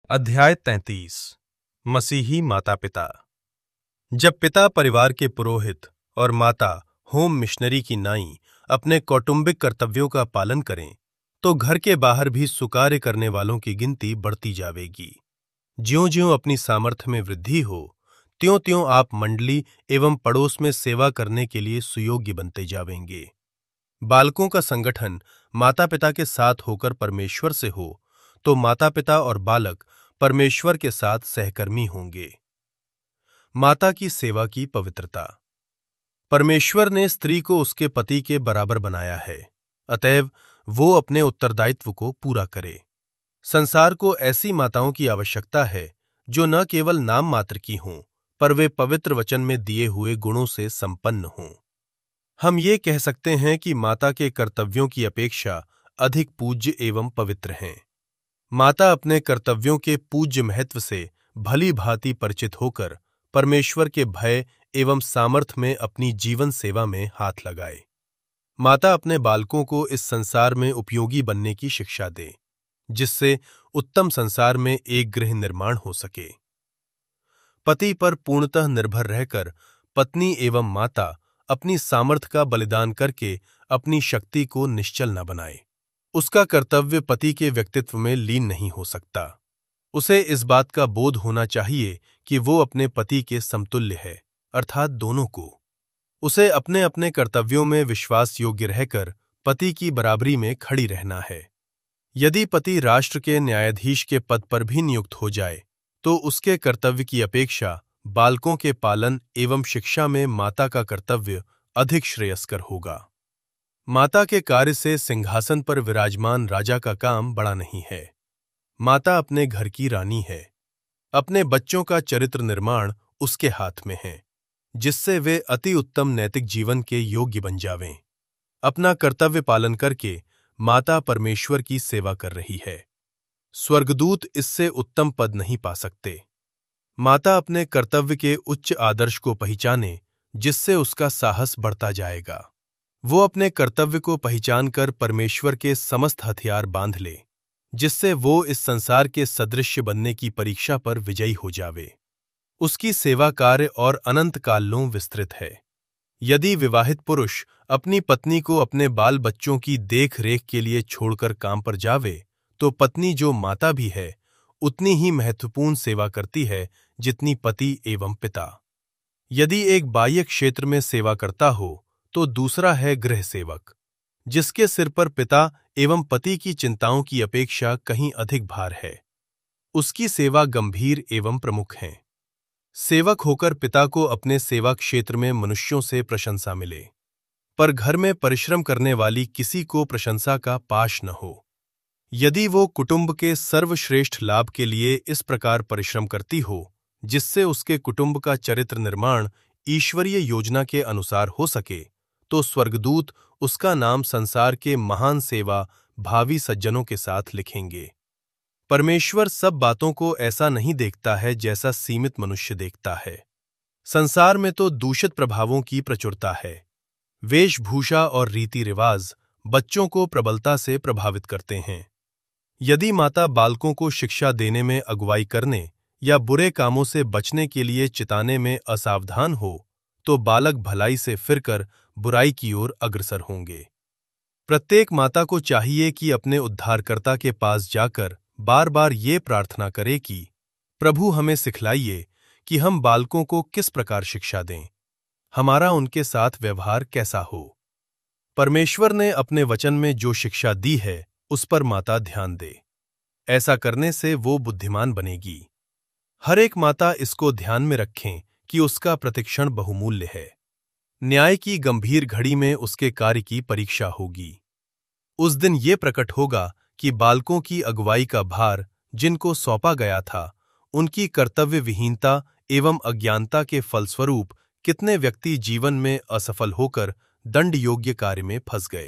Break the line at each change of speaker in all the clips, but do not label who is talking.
अध्याय 33 मसीही माता पिता। जब पिता परिवार के पुरोहित और माता होम मिशनरी की नाई अपने कौटुंबिक कर्तव्यों का पालन करें, तो घर के बाहर भी सुकार्य करने वालों की गिनती बढ़ती जाएगी। ज्यों-ज्यों अपनी सामर्थ्य में वृद्धि हो, त्यों-त्यों आप मंडली एवं पड़ोस में सेवा करने के लिए सुयोग्य बनते जाएंगे। बालकों का संगठन माता-पिता के साथ होकर परमेश्वर से हो, तो माता-पिता और बालक परमेश्वर के साथ सहकर्मी होंगे। माता की सेवा की पवित्रता। परमेश्वर ने स्त्री को उसके पति के बराबर बनाया है, अतएव वो अपने उत्तरदायित्व को पूरा करे। संसार को ऐसी माताओं की आवश्यकता है जो न केवल नाम मात्र की हों, पर वे पवित्र वचन में दिए हुए गुणों से संपन्न हों। हम ये कह सकते हैं कि माता के कर्तव्यों की अपेक्षा अधिक पूज्य एवं पवित्र हैं। माता अपने कर्तव्यों के पूज्य महत्व से भली भांति परिचित होकर परमेश्वर के भय एवं सामर्थ्य में अपनी जीवन सेवा में हाथ लगाए। माता अपने बालकों को इस संसार में उपयोगी बनने की शिक्षा दे, जिससे उत्तम संसार में एक गृह निर्माण हो सके। पति पर पूर्णतः निर्भर रहकर पत्नी एवं माता अपनी सामर्थ्य का बलिदान करके अपनी शक्ति को निश्चल न बनाए। उसका कर्तव्य पति के व्यक्तित्व में लीन नहीं हो सकता। उसे इस बात का बोध होना चाहिए कि वो अपने पति के समतुल्य है, अर्थात दोनों को। उसे अपने अपने कर्तव्यों में विश्वास योग्य रहकर पति की बराबरी में खड़ी रहना है। यदि पति राष्ट्र के न्यायाधीश के पद पर भी नियुक्त हो जाए, तो उसके कर्तव्य की अपेक्षा बालकों के पालन एवं शिक्षा में माता का कर्तव्य अधिक श्रेयस्कर होगा। माता के कार्य से सिंहासन पर विराजमान राजा का काम बड़ा नहीं है। माता अपने घर की रानी है। अपने बच्चों का चरित्र निर्माण उसके हाथ में है, जिससे वे अति उत्तम नैतिक जीवन के योग्य बन जावें। अपना कर्तव्य पालन करके माता परमेश्वर की सेवा कर रही है। स्वर्गदूत इससे उत्तम पद नहीं पा सकते। माता अपने कर्तव्य के उच्च आदर्श को पहचाने, जिससे उसका साहस बढ़ता जाएगा। वो अपने कर्तव्य को पहचानकर परमेश्वर के समस्त हथियार बांध ले, जिससे वो इस संसार के सदृश्य बनने की परीक्षा पर विजयी हो जावे। उसकी सेवा कार्य और अनंत कालों विस्तृत है। यदि विवाहित पुरुष अपनी पत्नी को अपने बाल बच्चों की देख रेख के लिए छोड़कर काम पर जावे, तो पत्नी जो माता भी है, उतनी ही महत्वपूर्ण सेवा करती है जितनी पति एवं पिता। यदि एक बाह्य क्षेत्र में सेवा करता हो, तो दूसरा है गृह सेवक, जिसके सिर पर पिता एवं पति की चिंताओं की अपेक्षा कहीं अधिक भार है। उसकी सेवा गंभीर एवं प्रमुख है। सेवक होकर पिता को अपने सेवा क्षेत्र में मनुष्यों से प्रशंसा मिले, पर घर में परिश्रम करने वाली किसी को प्रशंसा का पाश न हो। यदि वो कुटुंब के सर्वश्रेष्ठ लाभ के लिए इस प्रकार परिश्रम करती हो, जिससे उसके कुटुंब का चरित्र निर्माण ईश्वरीय योजना के अनुसार हो सके, तो स्वर्गदूत उसका नाम संसार के महान सेवा भावी सज्जनों के साथ लिखेंगे। परमेश्वर सब बातों को ऐसा नहीं देखता है जैसा सीमित मनुष्य देखता है। संसार में तो दूषित प्रभावों की प्रचुरता है। वेशभूषा और रीति रिवाज बच्चों को प्रबलता से प्रभावित करते हैं। यदि माता बालकों को शिक्षा देने में अगुवाई करने या बुरे कामों से बचने के लिए चिताने में असावधान हो, तो बालक भलाई से फिरकर बुराई की ओर अग्रसर होंगे। प्रत्येक माता को चाहिए कि अपने उद्धारकर्ता के पास जाकर बार बार ये प्रार्थना करे कि प्रभु हमें सिखलाइए कि हम बालकों को किस प्रकार शिक्षा दें, हमारा उनके साथ व्यवहार कैसा हो। परमेश्वर ने अपने वचन में जो शिक्षा दी है, उस पर माता ध्यान दे। ऐसा करने से वो बुद्धिमान बनेगी। हर एक माता इसको ध्यान में रखें कि उसका प्रतिक्षण बहुमूल्य है। न्याय की गंभीर घड़ी में उसके कार्य की परीक्षा होगी। उस दिन ये प्रकट होगा कि बालकों की अगुवाई का भार जिनको सौंपा गया था, उनकी कर्तव्य विहीनता एवं अज्ञानता के फलस्वरूप कितने व्यक्ति जीवन में असफल होकर दंड योग्य कार्य में फंस गए।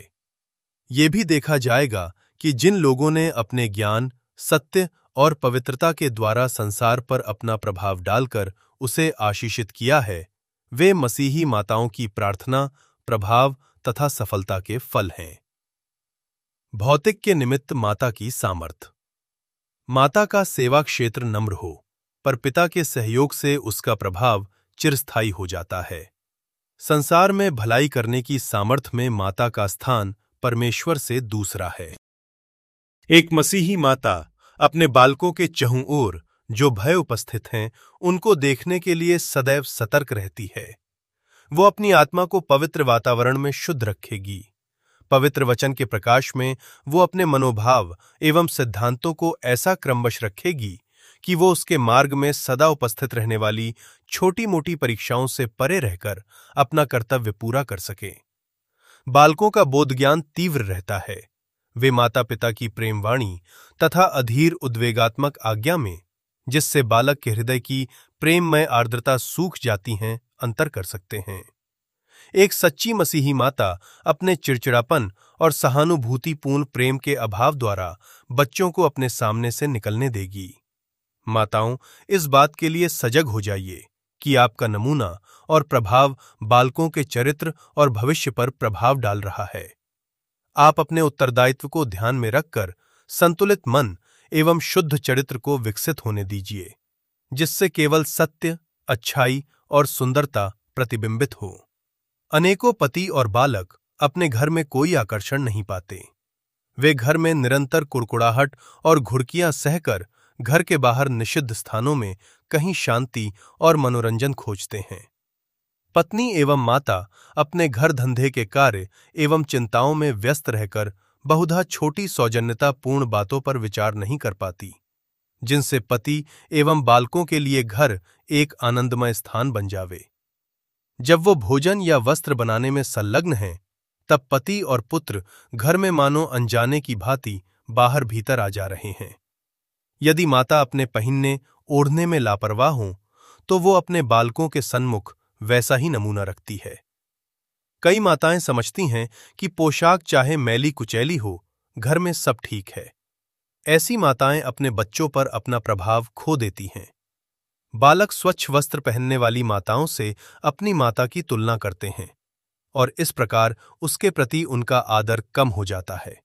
ये भी देखा जाएगा कि जिन लोगों ने अपने ज्ञान, सत्य और पवित्रता के द्वारा संसार पर अपना प्रभाव डालकर उसे आशीषित किया है, वे मसीही माताओं की प्रार्थना, प्रभाव तथा सफलता के फल हैं। भौतिक के निमित्त माता की सामर्थ्य। माता का सेवा क्षेत्र नम्र हो, पर पिता के सहयोग से उसका प्रभाव चिरस्थायी हो जाता है। संसार में भलाई करने की सामर्थ्य में माता का स्थान परमेश्वर से दूसरा है। एक मसीही माता अपने बालकों के चहुं ओर जो भय उपस्थित हैं, उनको देखने के लिए सदैव सतर्क रहती है। वो अपनी आत्मा को पवित्र वातावरण में शुद्ध रखेगी। पवित्र वचन के प्रकाश में वो अपने मनोभाव एवं सिद्धांतों को ऐसा क्रमवश रखेगी कि वो उसके मार्ग में सदा उपस्थित रहने वाली छोटी-मोटी परीक्षाओं से परे रहकर अपना कर्तव्य पूरा कर सके। बालकों का बोध ज्ञान तीव्र रहता है। वे माता पिता की प्रेमवाणी तथा अधीर उद्वेगात्मक आज्ञा में, जिससे बालक के हृदय की प्रेममय आर्द्रता सूख जाती हैं, अंतर कर सकते हैं। एक सच्ची मसीही माता अपने चिड़चिड़ापन और सहानुभूतिपूर्ण प्रेम के अभाव द्वारा बच्चों को अपने सामने से निकलने देगी। माताओं, इस बात के लिए सजग हो जाइए कि आपका नमूना और प्रभाव बालकों के चरित्र और भविष्य पर प्रभाव डाल रहा है। आप अपने उत्तरदायित्व को ध्यान में रखकर संतुलित मन एवं शुद्ध चरित्र को विकसित होने दीजिए, जिससे केवल सत्य, अच्छाई और सुंदरता प्रतिबिंबित हो। अनेकों पति और बालक अपने घर में कोई आकर्षण नहीं पाते। वे घर में निरंतर कुड़कुड़ाहट और घुड़कियां सहकर घर के बाहर निषिद्ध स्थानों में कहीं शांति और मनोरंजन खोजते हैं। पत्नी एवं माता अपने घर धंधे के कार्य एवं चिंताओं में व्यस्त रहकर बहुधा छोटी सौजन्यतापूर्ण बातों पर विचार नहीं कर पाती, जिनसे पति एवं बालकों के लिए घर एक आनंदमय स्थान बन जावे। जब वो भोजन या वस्त्र बनाने में संलग्न हैं, तब पति और पुत्र घर में मानो अनजाने की भांति बाहर भीतर आ जा रहे हैं। यदि माता अपने पहिनने ओढ़ने में लापरवाह हो, तो वो अपने बालकों के सन्मुख वैसा ही नमूना रखती है। कई माताएं समझती हैं कि पोशाक चाहे मैली कुचैली हो, घर में सब ठीक है। ऐसी माताएं अपने बच्चों पर अपना प्रभाव खो देती हैं। बालक स्वच्छ वस्त्र पहनने वाली माताओं से अपनी माता की तुलना करते हैं और इस प्रकार उसके प्रति उनका आदर कम हो जाता है।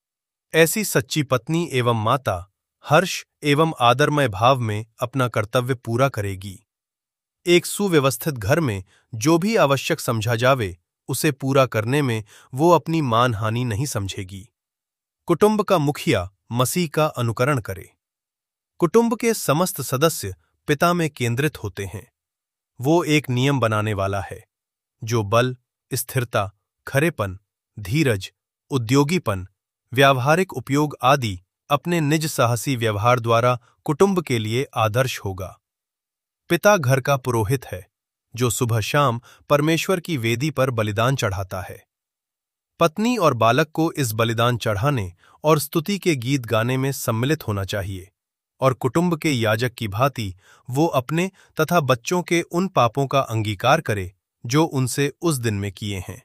ऐसी सच्ची पत्नी एवं माता हर्ष एवं आदरमय भाव में अपना कर्तव्य पूरा करेगी। एक सुव्यवस्थित घर में जो भी आवश्यक समझा जावे, उसे पूरा करने में वो अपनी मानहानि नहीं समझेगी। कुटुंब का मुखिया मसीह का अनुकरण करे। कुटुंब के समस्त सदस्य पिता में केंद्रित होते हैं। वो एक नियम बनाने वाला है, जो बल, स्थिरता, खरेपन, धीरज, उद्योगीपन, व्यावहारिक उपयोग आदि अपने निज साहसी व्यवहार द्वारा कुटुंब के लिए आदर्श होगा। पिता घर का पुरोहित है, जो सुबह शाम परमेश्वर की वेदी पर बलिदान चढ़ाता है। पत्नी और बालक को इस बलिदान चढ़ाने और स्तुति के गीत गाने में सम्मिलित होना चाहिए और कुटुंब के याजक की भांति वो अपने तथा बच्चों के उन पापों का अंगीकार करे जो उनसे उस दिन में किए हैं।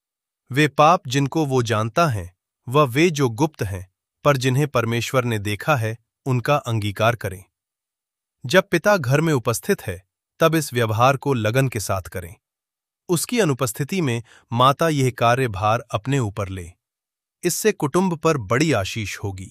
वे पाप जिनको वो जानता है, वह वे जो गुप्त हैं, पर जिन्हें परमेश्वर ने देखा है, उनका अंगीकार करें। जब पिता घर में उपस्थित है, तब इस व्यवहार को लगन के साथ करें। उसकी अनुपस्थिति में माता यह कार्यभार अपने ऊपर ले। इससे कुटुंब पर बड़ी आशीष होगी।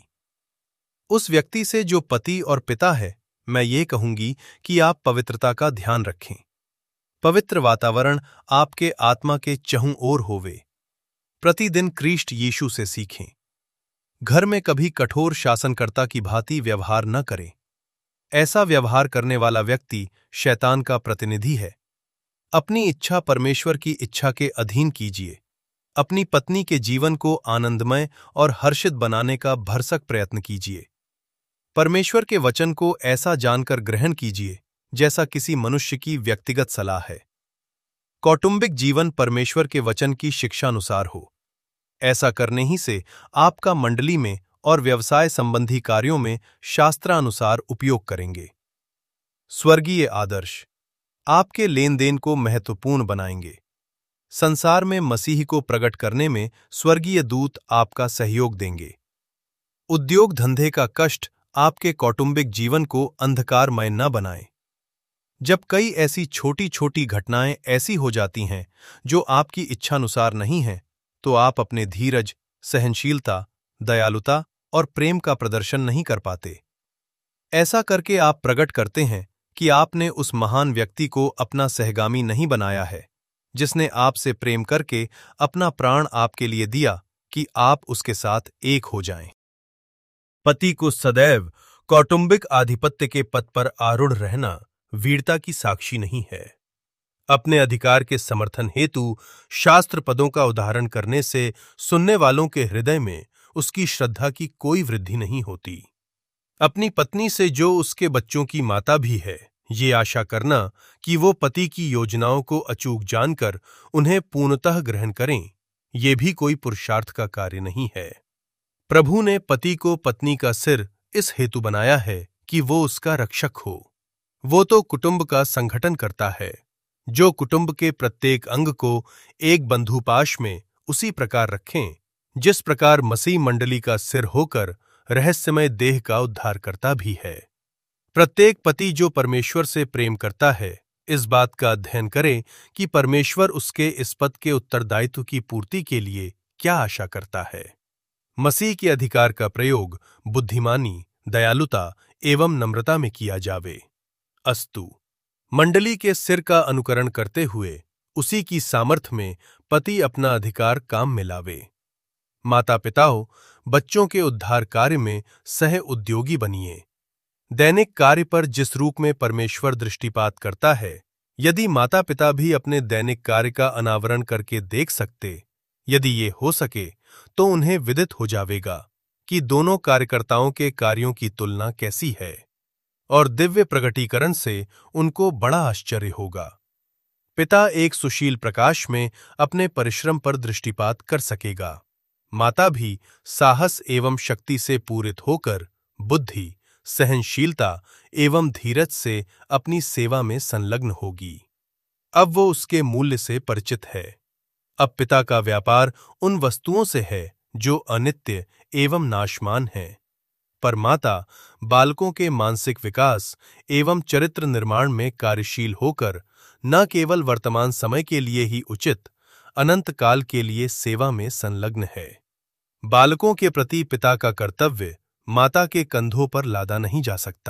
उस व्यक्ति से जो पति और पिता है, मैं ये कहूंगी कि आप पवित्रता का ध्यान रखें। पवित्र वातावरण आपके आत्मा के चहुं ओर होवे। प्रतिदिन क्रिस्ट यीशु से सीखें। घर में कभी कठोर शासनकर्ता की भांति व्यवहार न करें। ऐसा व्यवहार करने वाला व्यक्ति शैतान का प्रतिनिधि है। अपनी इच्छा परमेश्वर की इच्छा के अधीन कीजिए। अपनी पत्नी के जीवन को आनंदमय और हर्षित बनाने का भरसक प्रयत्न कीजिए। परमेश्वर के वचन को ऐसा जानकर ग्रहण कीजिए जैसा किसी मनुष्य की व्यक्तिगत सलाह है। कौटुंबिक जीवन परमेश्वर के वचन की शिक्षानुसार हो। ऐसा करने ही से आपका मंडली में और व्यवसाय संबंधी कार्यों में शास्त्रानुसार उपयोग करेंगे। स्वर्गीय आदर्श आपके लेन देन को महत्वपूर्ण बनाएंगे। संसार में मसीह को प्रकट करने में स्वर्गीय दूत आपका सहयोग देंगे। उद्योग धंधे का कष्ट आपके कौटुंबिक जीवन को अंधकारमय न बनाए। जब कई ऐसी छोटी छोटी घटनाएं ऐसी हो जाती हैं जो आपकी इच्छानुसार नहीं हैं, तो आप अपने धीरज, सहनशीलता, दयालुता और प्रेम का प्रदर्शन नहीं कर पाते। ऐसा करके आप प्रकट करते हैं कि आपने उस महान व्यक्ति को अपना सहगामी नहीं बनाया है, जिसने आपसे प्रेम करके अपना प्राण आपके लिए दिया कि आप उसके साथ एक हो जाएं। पति को सदैव कौटुंबिक आधिपत्य के पद पर आरूढ़ रहना वीरता की साक्षी नहीं है। अपने अधिकार के समर्थन हेतु शास्त्र पदों का उदाहरण करने से सुनने वालों के हृदय में उसकी श्रद्धा की कोई वृद्धि नहीं होती। अपनी पत्नी से जो उसके बच्चों की माता भी है, ये आशा करना कि वो पति की योजनाओं को अचूक जानकर उन्हें पूर्णतः ग्रहण करें, ये भी कोई पुरुषार्थ का कार्य नहीं है। प्रभु ने पति को पत्नी का सिर इस हेतु बनाया है कि वो उसका रक्षक हो। वो तो कुटुंब का संगठन करता है, जो कुटुंब के प्रत्येक अंग को एक बंधुपाश में उसी प्रकार रखें जिस प्रकार मसीह मंडली का सिर होकर रहस्यमय देह का उद्धार करता भी है। प्रत्येक पति जो परमेश्वर से प्रेम करता है, इस बात का अध्ययन करे कि परमेश्वर उसके इस पद के उत्तरदायित्व की पूर्ति के लिए क्या आशा करता है। मसीह के अधिकार का प्रयोग बुद्धिमानी, दयालुता एवं नम्रता में किया जावे। अस्तु। मंडली के सिर का अनुकरण करते हुए उसी की सामर्थ्य में पति अपना अधिकार काम में लावे। माता पिताओं, बच्चों के उद्धार कार्य में सह उद्योगी बनिए। दैनिक कार्य पर जिस रूप में परमेश्वर दृष्टिपात करता है, यदि माता पिता भी अपने दैनिक कार्य का अनावरण करके देख सकते, यदि ये हो सके, तो उन्हें विदित हो जावेगा कि दोनों कार्यकर्ताओं के कार्यों की तुलना कैसी है, और दिव्य प्रकटीकरण से उनको बड़ा आश्चर्य होगा। पिता एक सुशील प्रकाश में अपने परिश्रम पर दृष्टिपात कर सकेगा। माता भी साहस एवं शक्ति से पूरित होकर बुद्धि, सहनशीलता एवं धीरज से अपनी सेवा में संलग्न होगी। अब वो उसके मूल्य से परिचित है। अब पिता का व्यापार उन वस्तुओं से है जो अनित्य एवं नाशमान हैं, पर माता बालकों के मानसिक विकास एवं चरित्र निर्माण में कार्यशील होकर न केवल वर्तमान समय के लिए ही उचित, अनंत काल के लिए सेवा में संलग्न है। बालकों के प्रति पिता का कर्तव्य माता के कंधों पर लादा नहीं जा सकता।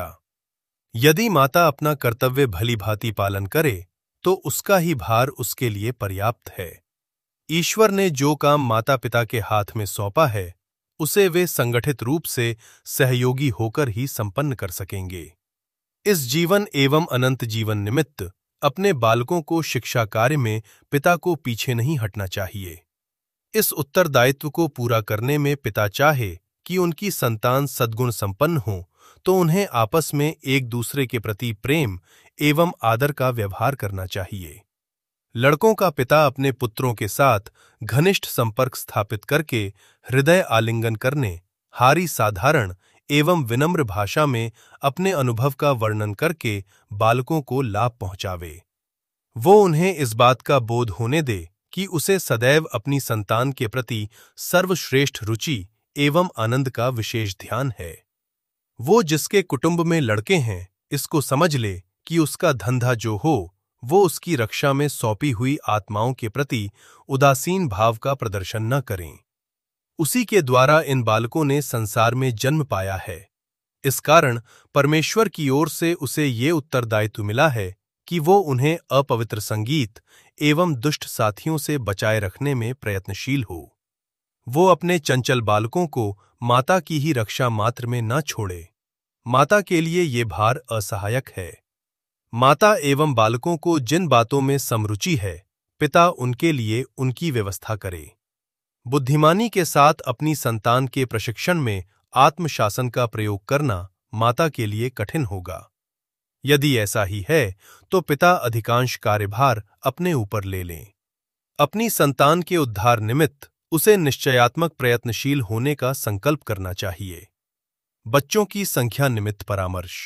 यदि माता अपना कर्तव्य भली भांति पालन करे, तो उसका ही भार उसके लिए पर्याप्त है। ईश्वर ने जो काम माता पिता के हाथ में सौंपा है, उसे वे संगठित रूप से सहयोगी होकर ही संपन्न कर सकेंगे। इस जीवन एवं अनंत जीवन निमित्त अपने बालकों को शिक्षा कार्य में पिता को पीछे नहीं हटना चाहिए। इस उत्तरदायित्व को पूरा करने में पिता चाहे कि उनकी संतान सद्गुण संपन्न हो, तो उन्हें आपस में एक दूसरे के प्रति प्रेम एवं आदर का व्यवहार करना चाहिए। लड़कों का पिता अपने पुत्रों के साथ घनिष्ठ संपर्क स्थापित करके हृदय आलिंगन करने, हारी साधारण एवं विनम्र भाषा में अपने अनुभव का वर्णन करके बालकों को लाभ पहुंचावे। वो उन्हें इस बात का बोध होने दे कि उसे सदैव अपनी संतान के प्रति सर्वश्रेष्ठ रुचि एवं आनंद का विशेष ध्यान है। वो जिसके कुटुंब में लड़के हैं, इसको समझ ले कि उसका धंधा जो हो, वो उसकी रक्षा में सौंपी हुई आत्माओं के प्रति उदासीन भाव का प्रदर्शन न करें। उसी के द्वारा इन बालकों ने संसार में जन्म पाया है। इस कारण परमेश्वर की ओर से उसे ये उत्तरदायित्व मिला है कि वो उन्हें अपवित्र संगीत एवं दुष्ट साथियों से बचाए रखने में प्रयत्नशील हो। वो अपने चंचल बालकों को माता की ही रक्षा मात्र में न छोड़े। माता के लिए ये भार असहायक है। माता एवं बालकों को जिन बातों में समरुचि है, पिता उनके लिए उनकी व्यवस्था करे। बुद्धिमानी के साथ अपनी संतान के प्रशिक्षण में आत्मशासन का प्रयोग करना माता के लिए कठिन होगा। यदि ऐसा ही है, तो पिता अधिकांश कार्यभार अपने ऊपर ले लें। अपनी संतान के उद्धार निमित्त उसे निश्चयात्मक प्रयत्नशील होने का संकल्प करना चाहिए। बच्चों की संख्या निमित्त परामर्श।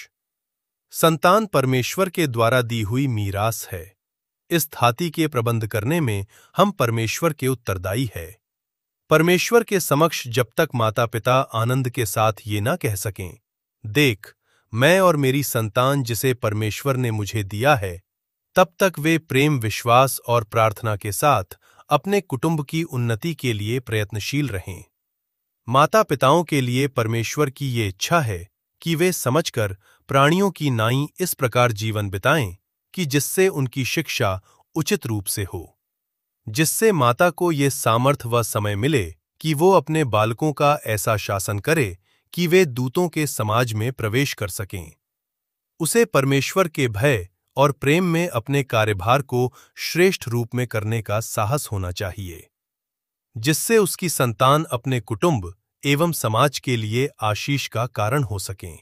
संतान परमेश्वर के द्वारा दी हुई मीरास है। इस थाती के प्रबंध करने में हम परमेश्वर के उत्तरदायी है। परमेश्वर के समक्ष जब तक माता पिता आनंद के साथ ये ना कह सकें, देख, मैं और मेरी संतान जिसे परमेश्वर ने मुझे दिया है, तब तक वे प्रेम, विश्वास और प्रार्थना के साथ अपने कुटुंब की उन्नति के लिए प्रयत्नशील रहें। माता पिताओं के लिए परमेश्वर की ये इच्छा है कि वे समझकर प्राणियों की नाई इस प्रकार जीवन बिताएं कि जिससे उनकी शिक्षा उचित रूप से हो, जिससे माता को ये सामर्थ्य व समय मिले कि वो अपने बालकों का ऐसा शासन करे कि वे दूतों के समाज में प्रवेश कर सकें। उसे परमेश्वर के भय और प्रेम में अपने कार्यभार को श्रेष्ठ रूप में करने का साहस होना चाहिए, जिससे उसकी संतान अपने कुटुंब एवं समाज के लिए आशीष का कारण हो सकें।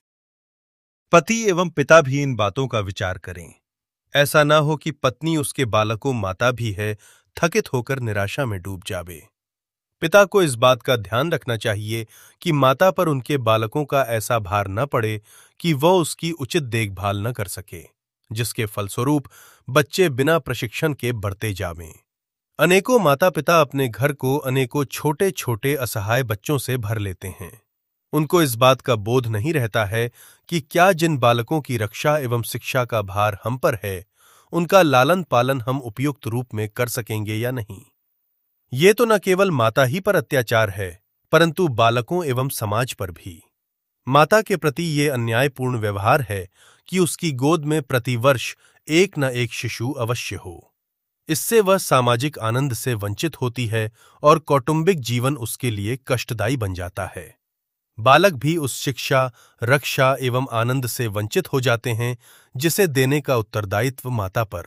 पति एवं पिता भी इन बातों का विचार करें। ऐसा न हो कि पत्नी उसके बालकों माता भी है, थकित होकर निराशा में डूब जावे। पिता को इस बात का ध्यान रखना चाहिए कि माता पर उनके बालकों का ऐसा भार न पड़े कि वह उसकी उचित देखभाल न कर सके, जिसके फलस्वरूप बच्चे बिना प्रशिक्षण के बढ़ते जावें। अनेकों माता पिता अपने घर को अनेकों छोटे छोटे असहाय बच्चों से भर लेते हैं। उनको इस बात का बोध नहीं रहता है कि क्या जिन बालकों की रक्षा एवं शिक्षा का भार हम पर है, उनका लालन पालन हम उपयुक्त रूप में कर सकेंगे या नहीं। ये तो न केवल माता ही पर अत्याचार है, परंतु बालकों एवं समाज पर भी। माता के प्रति ये अन्यायपूर्ण व्यवहार है कि उसकी गोद में प्रतिवर्ष एक न एक शिशु अवश्य हो। इससे वह सामाजिक आनंद से वंचित होती है और कौटुंबिक जीवन उसके लिए कष्टदायी बन जाता है। बालक भी उस शिक्षा, रक्षा एवं आनंद से वंचित हो जाते हैं जिसे देने का उत्तरदायित्व माता पर।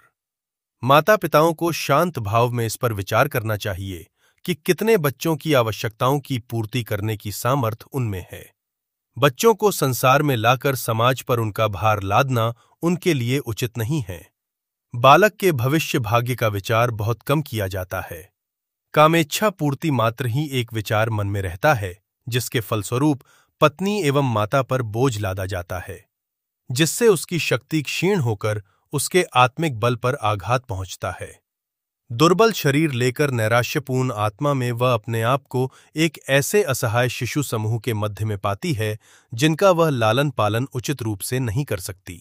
माता पिताओं को शांत भाव में इस पर विचार करना चाहिए कि कितने बच्चों की आवश्यकताओं की पूर्ति करने की सामर्थ्य उनमें है। बच्चों को संसार में लाकर समाज पर उनका भार लादना उनके लिए उचित नहीं है। बालक के भविष्य भाग्य का विचार बहुत कम किया जाता है। कामेच्छा पूर्ति मात्र ही एक विचार मन में रहता है, जिसके फलस्वरूप पत्नी एवं माता पर बोझ लादा जाता है, जिससे उसकी शक्ति क्षीण होकर उसके आत्मिक बल पर आघात पहुंचता है। दुर्बल शरीर लेकर नैराश्यपूर्ण आत्मा में वह अपने आप को एक ऐसे असहाय शिशु समूह के मध्य में पाती है जिनका वह लालन पालन उचित रूप से नहीं कर सकती।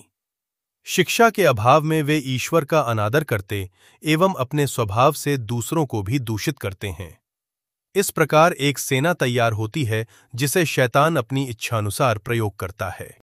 शिक्षा के अभाव में वे ईश्वर का अनादर करते एवं अपने स्वभाव से दूसरों को भी दूषित करते हैं। इस प्रकार एक सेना तैयार होती है जिसे शैतान अपनी इच्छानुसार प्रयोग करता है।